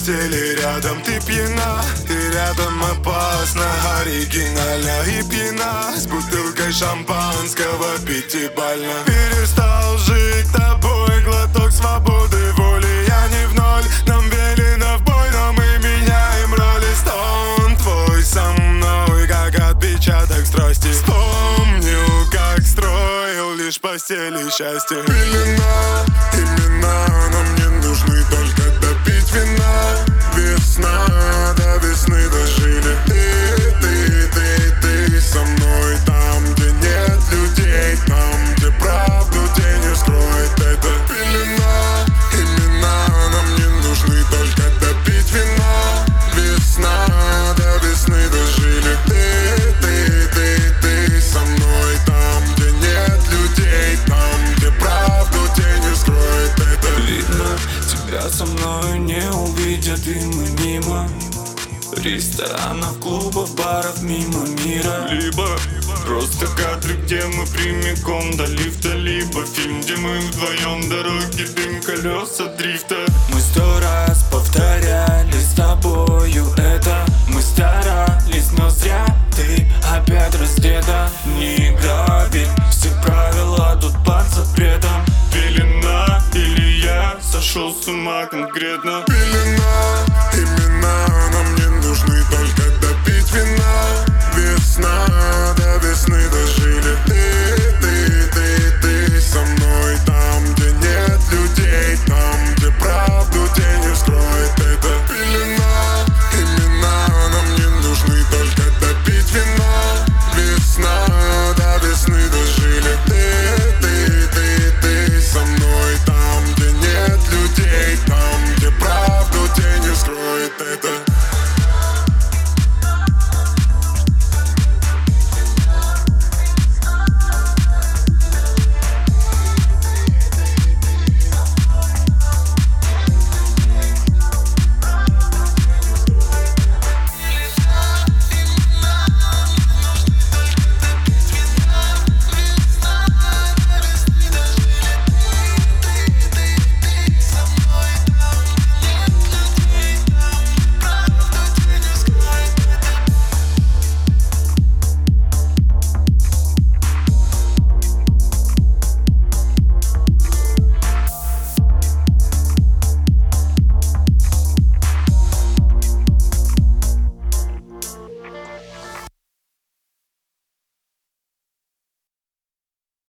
постели рядом. Ты пьяна, ты рядом опасно, оригинально и пьяна. С бутылкой шампанского пятибально. Перестал жить тобой, глоток свободы, воли. Я не в ноль, нам велено в бой, но мы меняем роли. Стон твой со мной, как отпечаток страсти. Вспомню, как строил лишь постели счастье. Пелена, имена, нам не нужны, только допить вина. Весна, до весны дожили. Ты со мной там, где нет людей, там, где правду тень скроет. Это пелена, имена, нам не нужны, только допить вина. Весна, до весны дожили. Ты со мной там, где нет людей, там, где правду тень скроет. Это видно, тебя со мной не увидят, и мы мимо ресторанов, клубов, баров, мимо мира. Либо просто кадры, где мы прямиком до лифта. Либо фильм, где мы вдвоем, дороги, дым, колеса дрифта. Мы 100 раз повторяли с тобою это. Мы старались, но зря. Ты опять раздета. Не грабить, все правила тут под запретом. Пелена или я сошел с ума конкретно. пелена.